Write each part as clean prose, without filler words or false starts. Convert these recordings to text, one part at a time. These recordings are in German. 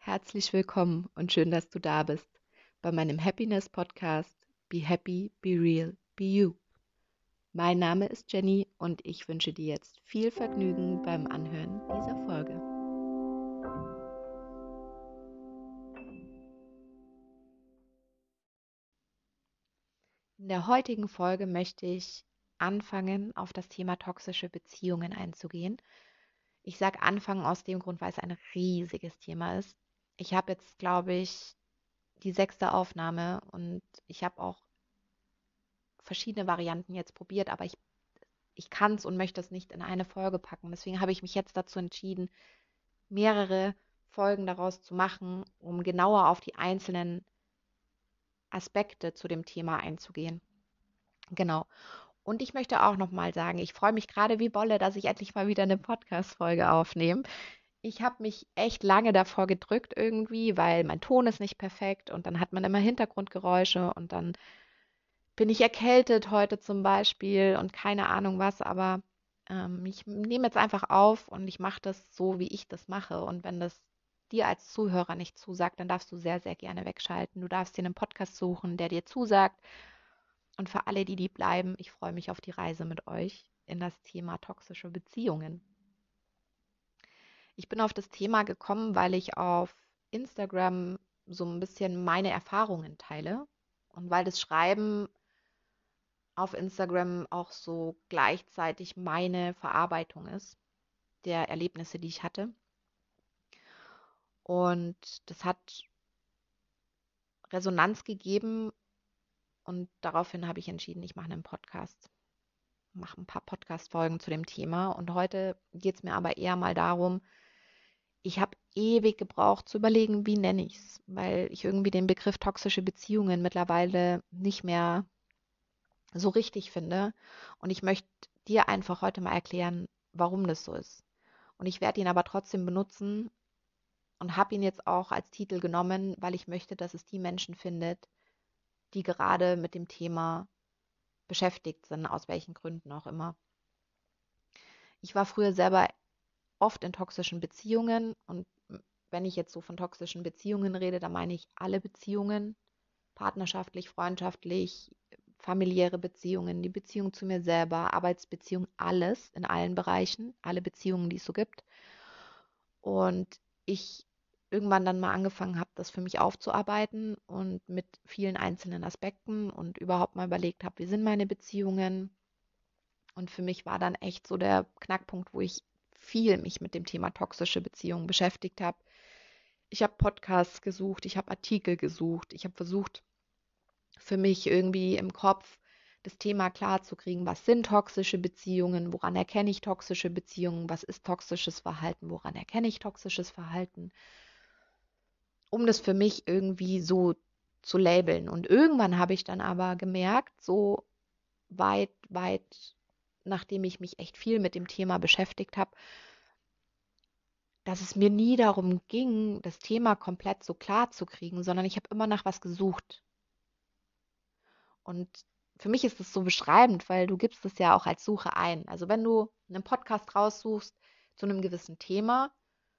Herzlich willkommen und schön, dass du da bist bei meinem Happiness Podcast Be Happy, Be Real, Be You. Mein Name ist Jenny und ich wünsche dir jetzt viel Vergnügen beim Anhören dieser Folge. In der heutigen Folge möchte ich anfangen, auf das Thema toxische Beziehungen einzugehen. Ich sage anfangen aus dem Grund, weil es ein riesiges Thema ist. Ich habe jetzt, glaube ich, die 6. Aufnahme und ich habe auch verschiedene Varianten jetzt probiert, aber ich kann es und möchte es nicht in eine Folge packen. Deswegen habe ich mich jetzt dazu entschieden, mehrere Folgen daraus zu machen, um genauer auf die einzelnen Aspekte zu dem Thema einzugehen. Genau. Und ich möchte auch nochmal sagen, ich freue mich gerade wie Bolle, dass ich endlich mal wieder eine Podcast-Folge aufnehme. Ich habe mich echt lange davor gedrückt irgendwie, weil mein Ton ist nicht perfekt und dann hat man immer Hintergrundgeräusche und dann bin ich erkältet heute zum Beispiel und keine Ahnung was, aber ich nehme jetzt einfach auf und ich mache das so, wie ich das mache. Und wenn das dir als Zuhörer nicht zusagt, dann darfst du sehr, sehr gerne wegschalten. Du darfst dir einen Podcast suchen, der dir zusagt. Und für alle, die bleiben, ich freue mich auf die Reise mit euch in das Thema toxische Beziehungen. Ich bin auf das Thema gekommen, weil ich auf Instagram so ein bisschen meine Erfahrungen teile und weil das Schreiben auf Instagram auch so gleichzeitig meine Verarbeitung ist der Erlebnisse, die ich hatte. Und das hat Resonanz gegeben und daraufhin habe ich entschieden, ich mache einen Podcast, mache ein paar Podcast-Folgen zu dem Thema. Und heute geht es mir aber eher mal darum, ich habe ewig gebraucht zu überlegen, wie nenne ich es, weil ich irgendwie den Begriff toxische Beziehungen mittlerweile nicht mehr so richtig finde. Und ich möchte dir einfach heute mal erklären, warum das so ist. Und ich werde ihn aber trotzdem benutzen und habe ihn jetzt auch als Titel genommen, weil ich möchte, dass es die Menschen findet, die gerade mit dem Thema beschäftigt sind, aus welchen Gründen auch immer. Ich war früher selber oft in toxischen Beziehungen und wenn ich jetzt so von toxischen Beziehungen rede, dann meine ich alle Beziehungen, partnerschaftlich, freundschaftlich, familiäre Beziehungen, die Beziehung zu mir selber, Arbeitsbeziehung, alles in allen Bereichen, alle Beziehungen, die es so gibt. Und ich irgendwann dann mal angefangen habe, das für mich aufzuarbeiten und mit vielen einzelnen Aspekten und überhaupt mal überlegt habe, wie sind meine Beziehungen. Und für mich war dann echt so der Knackpunkt, wo ich viel mich mit dem Thema toxische Beziehungen beschäftigt habe. Ich habe Podcasts gesucht, ich habe Artikel gesucht, ich habe versucht, für mich irgendwie im Kopf das Thema klar zu kriegen, was sind toxische Beziehungen, woran erkenne ich toxische Beziehungen, was ist toxisches Verhalten, woran erkenne ich toxisches Verhalten, um das für mich irgendwie so zu labeln. Und irgendwann habe ich dann aber gemerkt, so weit, nachdem ich mich echt viel mit dem Thema beschäftigt habe, dass es mir nie darum ging, das Thema komplett so klar zu kriegen, sondern ich habe immer nach was gesucht. Und für mich ist es so beschreibend, weil du gibst es ja auch als Suche ein. Also wenn du einen Podcast raussuchst zu einem gewissen Thema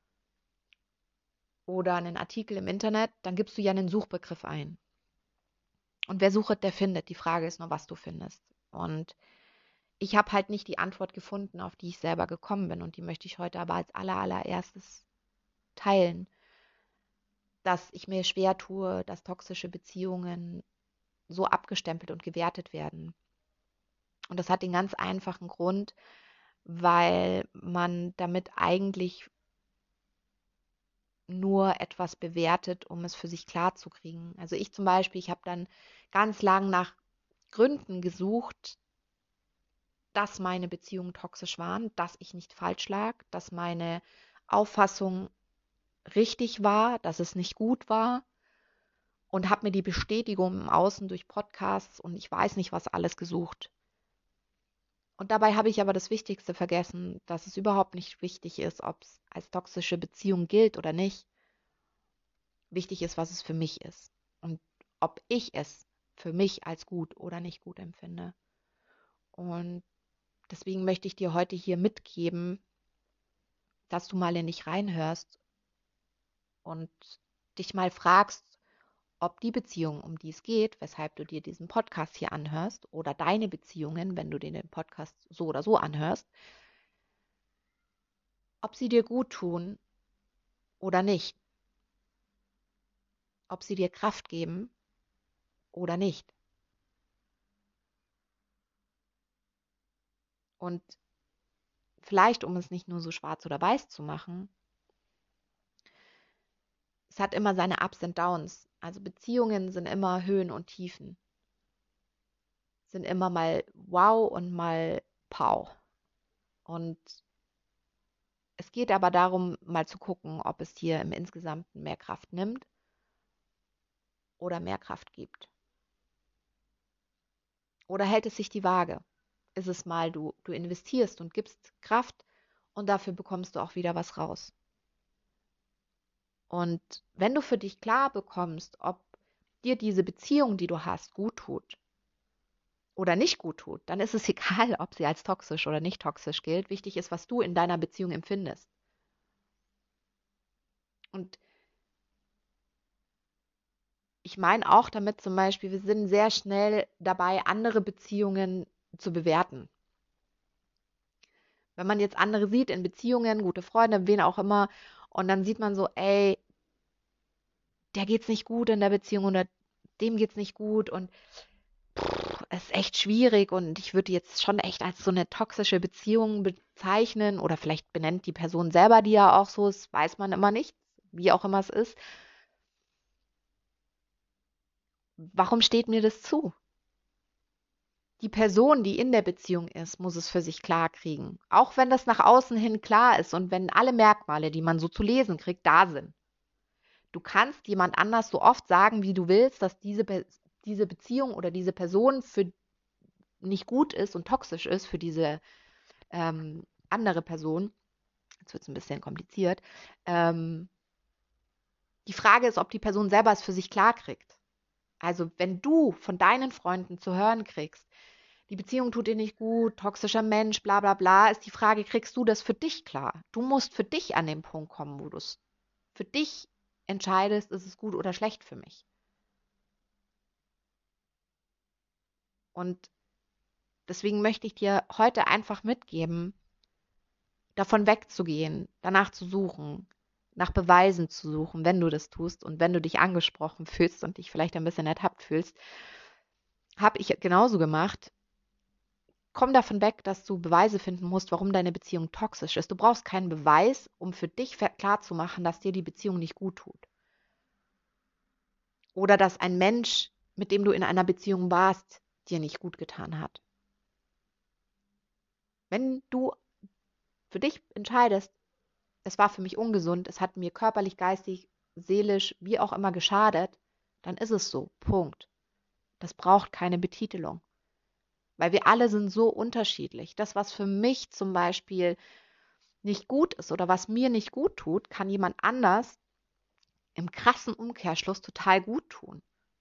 oder einen Artikel im Internet, dann gibst du ja einen Suchbegriff ein. Und wer sucht, der findet. Die Frage ist nur, was du findest. Und ich habe halt nicht die Antwort gefunden, auf die ich selber gekommen bin. Und die möchte ich heute aber als allererstes teilen, dass ich mir schwer tue, dass toxische Beziehungen so abgestempelt und gewertet werden. Und das hat den ganz einfachen Grund, weil man damit eigentlich nur etwas bewertet, um es für sich klar zu kriegen. Also ich zum Beispiel, ich habe dann ganz lang nach Gründen gesucht, dass meine Beziehungen toxisch waren, dass ich nicht falsch lag, dass meine Auffassung richtig war, dass es nicht gut war und habe mir die Bestätigung im Außen durch Podcasts und ich weiß nicht was alles gesucht. Und dabei habe ich aber das Wichtigste vergessen, dass es überhaupt nicht wichtig ist, ob es als toxische Beziehung gilt oder nicht. Wichtig ist, was es für mich ist und ob ich es für mich als gut oder nicht gut empfinde. Und deswegen möchte ich dir heute hier mitgeben, dass du mal in dich reinhörst und dich mal fragst, ob die Beziehung, um die es geht, weshalb du dir diesen Podcast hier anhörst, oder deine Beziehungen, wenn du dir den Podcast so oder so anhörst, ob sie dir gut tun oder nicht, ob sie dir Kraft geben oder nicht. Und vielleicht, um es nicht nur so schwarz oder weiß zu machen, es hat immer seine Ups und Downs. Also Beziehungen sind immer Höhen und Tiefen, sind immer mal wow und mal pow. Und es geht aber darum, mal zu gucken, ob es dir im Insgesamten mehr Kraft nimmt oder mehr Kraft gibt. Oder hält es sich die Waage? Ist es mal, du investierst und gibst Kraft und dafür bekommst du auch wieder was raus. Und wenn du für dich klar bekommst, ob dir diese Beziehung, die du hast, gut tut oder nicht gut tut, dann ist es egal, ob sie als toxisch oder nicht toxisch gilt. Wichtig ist, was du in deiner Beziehung empfindest. Und ich meine auch damit zum Beispiel, wir sind sehr schnell dabei, andere Beziehungen zu bewerten. Wenn man jetzt andere sieht in Beziehungen, gute Freunde, wen auch immer, und dann sieht man so, ey, der geht's nicht gut in der Beziehung oder dem geht's nicht gut und es ist echt schwierig und ich würde jetzt schon echt als so eine toxische Beziehung bezeichnen oder vielleicht benennt die Person selber die ja auch so, das weiß man immer nicht, wie auch immer es ist. Warum steht mir das zu? Die Person, die in der Beziehung ist, muss es für sich klar kriegen. Auch wenn das nach außen hin klar ist und wenn alle Merkmale, die man so zu lesen kriegt, da sind. Du kannst jemand anders so oft sagen, wie du willst, dass diese Beziehung oder diese Person für nicht gut ist und toxisch ist für diese andere Person. Jetzt wird es ein bisschen kompliziert. Ähm, die Frage ist, ob die Person selber es für sich klar kriegt. Also wenn du von deinen Freunden zu hören kriegst, die Beziehung tut dir nicht gut, toxischer Mensch, bla bla bla, ist die Frage, kriegst du das für dich klar? Du musst für dich an den Punkt kommen, wo du es für dich entscheidest, ist es gut oder schlecht für mich. Und deswegen möchte ich dir heute einfach mitgeben, davon wegzugehen, danach zu suchen, nach Beweisen zu suchen, wenn du das tust und wenn du dich angesprochen fühlst und dich vielleicht ein bisschen ertappt fühlst, habe ich genauso gemacht. Komm davon weg, dass du Beweise finden musst, warum deine Beziehung toxisch ist. Du brauchst keinen Beweis, um für dich klar zu machen, dass dir die Beziehung nicht gut tut. Oder dass ein Mensch, mit dem du in einer Beziehung warst, dir nicht gut getan hat. Wenn du für dich entscheidest, es war für mich ungesund, es hat mir körperlich, geistig, seelisch, wie auch immer geschadet, dann ist es so. Punkt. Das braucht keine Betitelung. Weil wir alle sind so unterschiedlich. Das, was für mich zum Beispiel nicht gut ist oder was mir nicht gut tut, kann jemand anders im krassen Umkehrschluss total gut tun.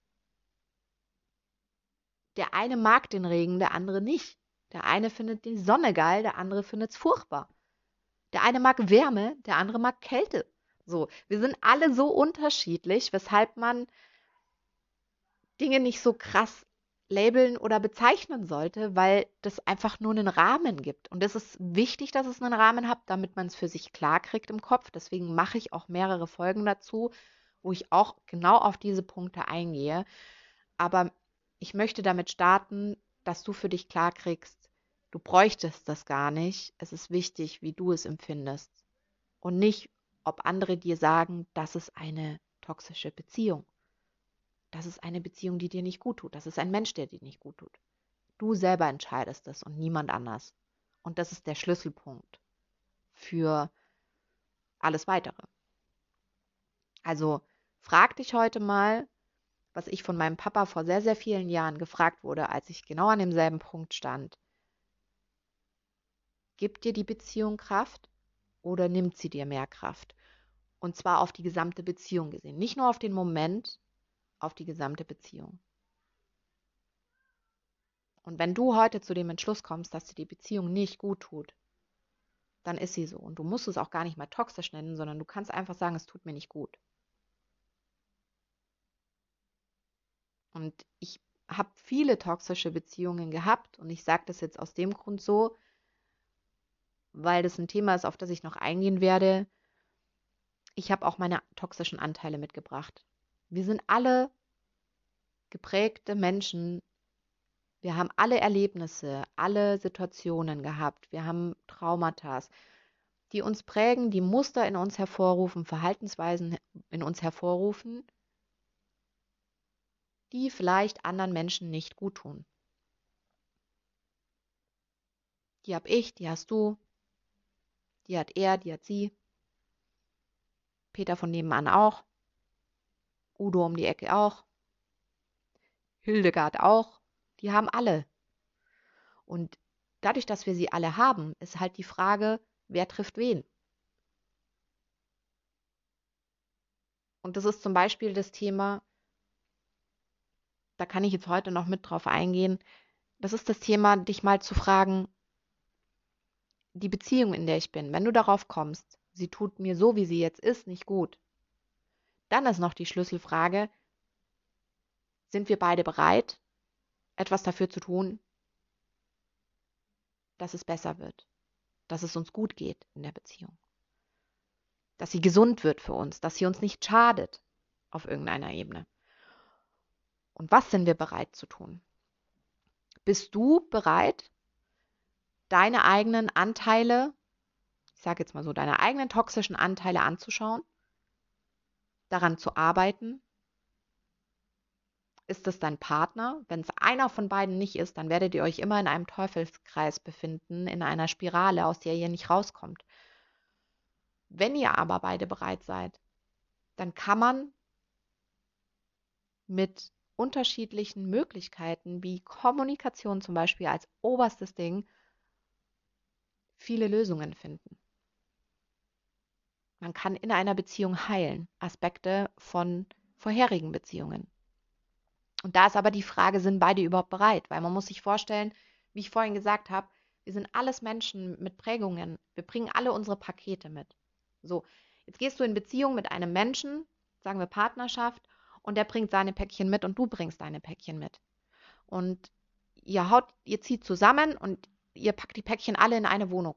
Der eine mag den Regen, der andere nicht. Der eine findet die Sonne geil, der andere findet es furchtbar. Der eine mag Wärme, der andere mag Kälte. So, wir sind alle so unterschiedlich, weshalb man Dinge nicht so krass labeln oder bezeichnen sollte, weil das einfach nur einen Rahmen gibt. Und es ist wichtig, dass es einen Rahmen hat, damit man es für sich klar kriegt im Kopf. Deswegen mache ich auch mehrere Folgen dazu, wo ich auch genau auf diese Punkte eingehe. Aber ich möchte damit starten, dass du für dich klar kriegst, du bräuchtest das gar nicht. Es ist wichtig, wie du es empfindest. Und nicht, ob andere dir sagen, das ist eine toxische Beziehung. Das ist eine Beziehung, die dir nicht gut tut. Das ist ein Mensch, der dir nicht gut tut. Du selber entscheidest es und niemand anders. Und das ist der Schlüsselpunkt für alles Weitere. Also frag dich heute mal, was ich von meinem Papa vor sehr, sehr vielen Jahren gefragt wurde, als ich genau an demselben Punkt stand. Gibt dir die Beziehung Kraft oder nimmt sie dir mehr Kraft? Und zwar auf die gesamte Beziehung gesehen. Nicht nur auf den Moment, auf die gesamte Beziehung. Und wenn du heute zu dem Entschluss kommst, dass dir die Beziehung nicht gut tut, dann ist sie so. Und du musst es auch gar nicht mal toxisch nennen, sondern du kannst einfach sagen, es tut mir nicht gut. Und ich habe viele toxische Beziehungen gehabt und ich sage das jetzt aus dem Grund so, weil das ein Thema ist, auf das ich noch eingehen werde. Ich habe auch meine toxischen Anteile mitgebracht. Wir sind alle geprägte Menschen. Wir haben alle Erlebnisse, alle Situationen gehabt. Wir haben Traumata, die uns prägen, die Muster in uns hervorrufen, Verhaltensweisen in uns hervorrufen, die vielleicht anderen Menschen nicht gut tun. Die habe ich, die hast du, die hat er, die hat sie, Peter von nebenan auch, Udo um die Ecke auch, Hildegard auch. Die haben alle. Und dadurch, dass wir sie alle haben, ist halt die Frage, wer trifft wen. Und das ist zum Beispiel das Thema, da kann ich jetzt heute noch mit drauf eingehen, das ist das Thema, dich mal zu fragen, die Beziehung, in der ich bin, wenn du darauf kommst, sie tut mir so, wie sie jetzt ist, nicht gut, dann ist noch die Schlüsselfrage, sind wir beide bereit, etwas dafür zu tun, dass es besser wird, dass es uns gut geht in der Beziehung, dass sie gesund wird für uns, dass sie uns nicht schadet auf irgendeiner Ebene. Und was sind wir bereit zu tun? Bist du bereit, deine eigenen Anteile, ich sage jetzt mal so, deine eigenen toxischen Anteile anzuschauen, daran zu arbeiten? Ist es dein Partner? Wenn es einer von beiden nicht ist, dann werdet ihr euch immer in einem Teufelskreis befinden, in einer Spirale, aus der ihr nicht rauskommt. Wenn ihr aber beide bereit seid, dann kann man mit unterschiedlichen Möglichkeiten, wie Kommunikation zum Beispiel als oberstes Ding, viele Lösungen finden. Man kann in einer Beziehung heilen, Aspekte von vorherigen Beziehungen. Und da ist aber die Frage, sind beide überhaupt bereit? Weil man muss sich vorstellen, wie ich vorhin gesagt habe, wir sind alles Menschen mit Prägungen. Wir bringen alle unsere Pakete mit. So, jetzt gehst du in Beziehung mit einem Menschen, sagen wir Partnerschaft, und der bringt seine Päckchen mit und du bringst deine Päckchen mit. Und ihr zieht zusammen und ihr packt die Päckchen alle in eine Wohnung.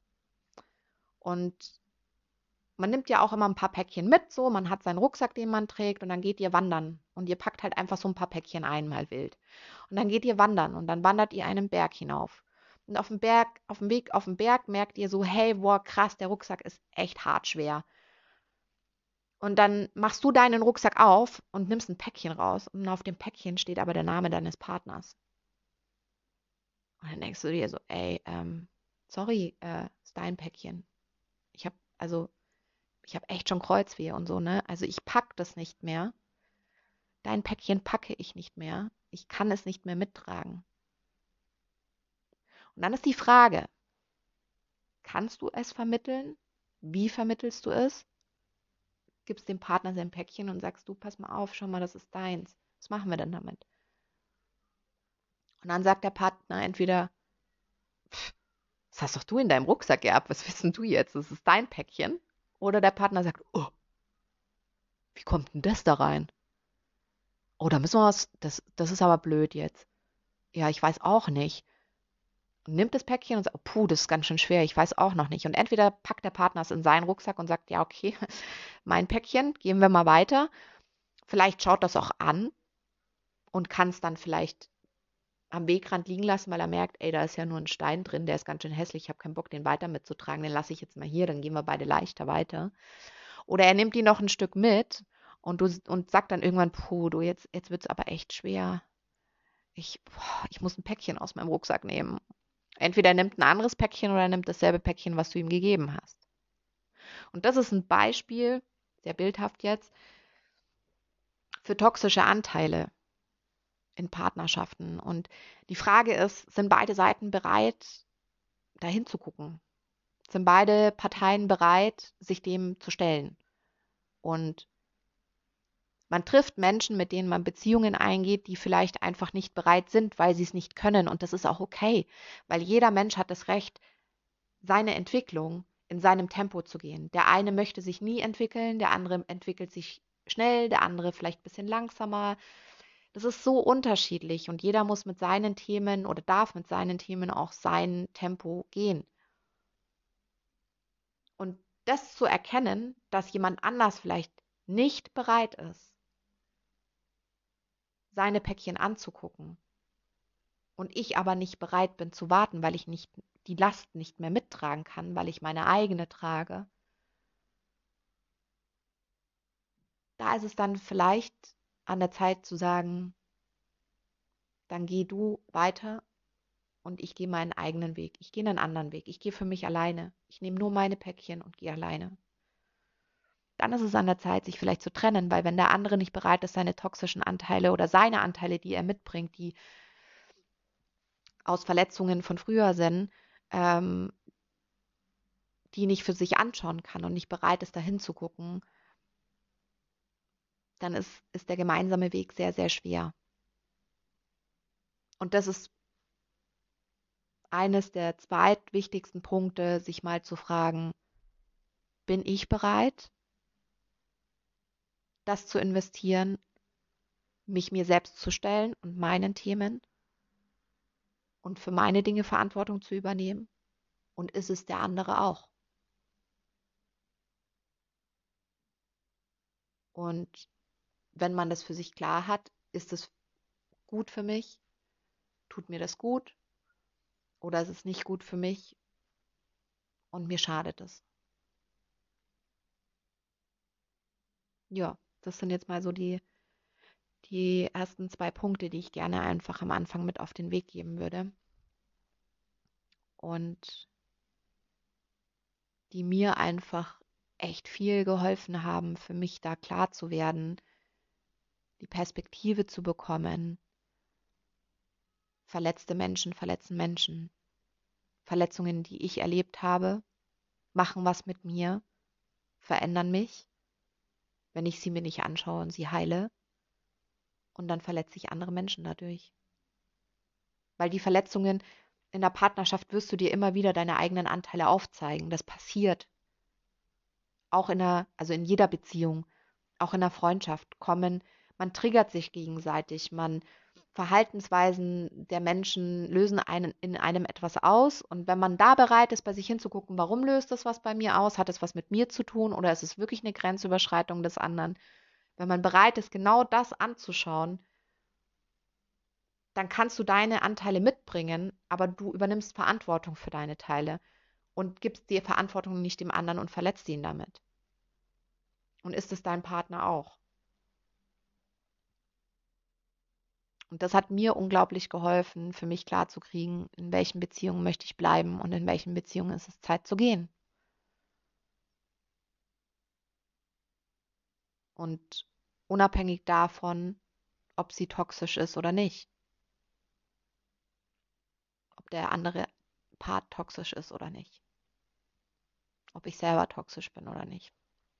Und man nimmt ja auch immer ein paar Päckchen mit, so, man hat seinen Rucksack, den man trägt und dann geht ihr wandern und ihr packt halt einfach so ein paar Päckchen ein, mal wild. Und dann geht ihr wandern und dann wandert ihr einen Berg hinauf. Und auf dem Weg auf dem Berg merkt ihr so, hey, boah, krass, der Rucksack ist echt hart schwer. Und dann machst du deinen Rucksack auf und nimmst ein Päckchen raus und auf dem Päckchen steht aber der Name deines Partners. Und dann denkst du dir so, ey, sorry, ist dein Päckchen. Ich habe also Ich habe echt schon Kreuzweh und so, ne? Also ich packe das nicht mehr. Dein Päckchen packe ich nicht mehr. Ich kann es nicht mehr mittragen. Und dann ist die Frage, kannst du es vermitteln? Wie vermittelst du es? Gibst dem Partner sein Päckchen und sagst du, pass mal auf, schau mal, das ist deins. Was machen wir denn damit? Und dann sagt der Partner entweder, das hast doch du in deinem Rucksack gehabt, was wissen du jetzt? Das ist dein Päckchen. Oder der Partner sagt, oh, wie kommt denn das da rein? Oh, da müssen wir das ist aber blöd jetzt. Ja, ich weiß auch nicht. Und nimmt das Päckchen und sagt, oh, puh, das ist ganz schön schwer, ich weiß auch noch nicht. Und entweder packt der Partner es in seinen Rucksack und sagt, ja, okay, mein Päckchen, gehen wir mal weiter. Vielleicht schaut das auch an und kann es dann vielleicht am Wegrand liegen lassen, weil er merkt, ey, da ist ja nur ein Stein drin, der ist ganz schön hässlich, ich habe keinen Bock, den weiter mitzutragen, den lasse ich jetzt mal hier, dann gehen wir beide leichter weiter. Oder er nimmt ihn noch ein Stück mit und sagt dann irgendwann, puh, du, jetzt wird es aber echt schwer. Ich muss ein Päckchen aus meinem Rucksack nehmen. Entweder er nimmt ein anderes Päckchen oder er nimmt dasselbe Päckchen, was du ihm gegeben hast. Und das ist ein Beispiel, sehr bildhaft jetzt, für toxische Anteile in Partnerschaften. Und die Frage ist, sind beide Seiten bereit, dahin zu gucken? Sind beide Parteien bereit, sich dem zu stellen? Und man trifft Menschen, mit denen man Beziehungen eingeht, die vielleicht einfach nicht bereit sind, weil sie es nicht können. Und das ist auch okay, weil jeder Mensch hat das Recht, seine Entwicklung in seinem Tempo zu gehen. Der eine möchte sich nie entwickeln, der andere entwickelt sich schnell, der andere vielleicht ein bisschen langsamer. Es ist so unterschiedlich und jeder muss mit seinen Themen oder darf mit seinen Themen auch sein Tempo gehen. Und das zu erkennen, dass jemand anders vielleicht nicht bereit ist, seine Päckchen anzugucken und ich aber nicht bereit bin zu warten, weil ich nicht die Last nicht mehr mittragen kann, weil ich meine eigene trage, da ist es dann vielleicht an der Zeit zu sagen, dann geh du weiter und ich gehe meinen eigenen Weg. Ich gehe einen anderen Weg. Ich gehe für mich alleine. Ich nehme nur meine Päckchen und gehe alleine. Dann ist es an der Zeit, sich vielleicht zu trennen, weil wenn der andere nicht bereit ist, seine toxischen Anteile oder seine Anteile, die er mitbringt, die aus Verletzungen von früher sind, ähm, die nicht für sich anschauen kann und nicht bereit ist, dahin zu gucken, dann ist der gemeinsame Weg sehr, sehr schwer. Und das ist eines der zweitwichtigsten Punkte, sich mal zu fragen, bin ich bereit, das zu investieren, mich mir selbst zu stellen und meinen Themen und für meine Dinge Verantwortung zu übernehmen? Und ist es der andere auch? Und wenn man das für sich klar hat, ist es gut für mich? Tut mir das gut? Oder ist es nicht gut für mich und mir schadet es? Ja, das sind jetzt mal so die ersten zwei Punkte, die ich gerne einfach am Anfang mit auf den Weg geben würde und die mir einfach echt viel geholfen haben, für mich da klar zu werden, die Perspektive zu bekommen. Verletzte Menschen verletzen Menschen. Verletzungen, die ich erlebt habe, machen was mit mir, verändern mich, wenn ich sie mir nicht anschaue und sie heile. Und dann verletze ich andere Menschen dadurch. Weil die Verletzungen in der Partnerschaft wirst du dir immer wieder deine eigenen Anteile aufzeigen. Das passiert. Auch also in jeder Beziehung, auch in der Freundschaft man triggert sich gegenseitig, Verhaltensweisen der Menschen lösen einen in einem etwas aus. Und wenn man da bereit ist, bei sich hinzugucken, warum löst das was bei mir aus? Hat es was mit mir zu tun oder ist es wirklich eine Grenzüberschreitung des anderen? Wenn man bereit ist, genau das anzuschauen, dann kannst du deine Anteile mitbringen, aber du übernimmst Verantwortung für deine Teile und gibst die Verantwortung nicht dem anderen und verletzt ihn damit. Und ist es dein Partner auch? Und das hat mir unglaublich geholfen, für mich klarzukriegen, in welchen Beziehungen möchte ich bleiben und in welchen Beziehungen ist es Zeit zu gehen. Und unabhängig davon, ob sie toxisch ist oder nicht, ob der andere Part toxisch ist oder nicht, ob ich selber toxisch bin oder nicht.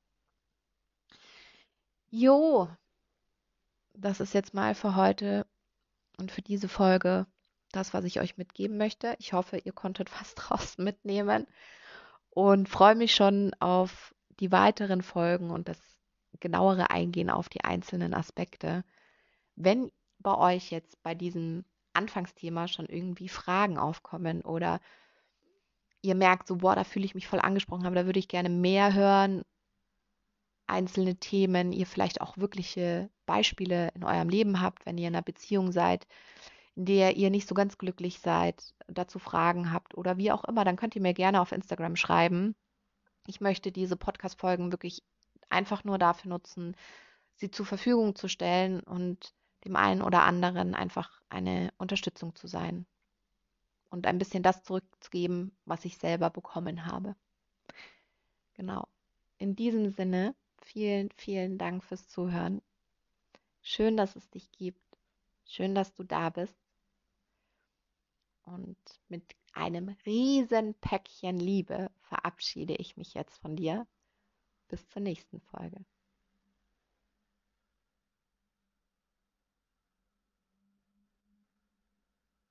Jo, das ist jetzt mal für heute und für diese Folge das, was ich euch mitgeben möchte. Ich hoffe, ihr konntet was draus mitnehmen und freue mich schon auf die weiteren Folgen und das genauere Eingehen auf die einzelnen Aspekte. Wenn bei euch jetzt bei diesem Anfangsthema schon irgendwie Fragen aufkommen oder ihr merkt so, boah, da fühle ich mich voll angesprochen, aber da würde ich gerne mehr hören, einzelne Themen, ihr vielleicht auch wirkliche Beispiele in eurem Leben habt, wenn ihr in einer Beziehung seid, in der ihr nicht so ganz glücklich seid, dazu Fragen habt oder wie auch immer, dann könnt ihr mir gerne auf Instagram schreiben. Ich möchte diese Podcast-Folgen wirklich einfach nur dafür nutzen, sie zur Verfügung zu stellen und dem einen oder anderen einfach eine Unterstützung zu sein und ein bisschen das zurückzugeben, was ich selber bekommen habe. Genau. In diesem Sinne, vielen, vielen Dank fürs Zuhören. Schön, dass es dich gibt. Schön, dass du da bist. Und mit einem riesen Päckchen Liebe verabschiede ich mich jetzt von dir. Bis zur nächsten Folge.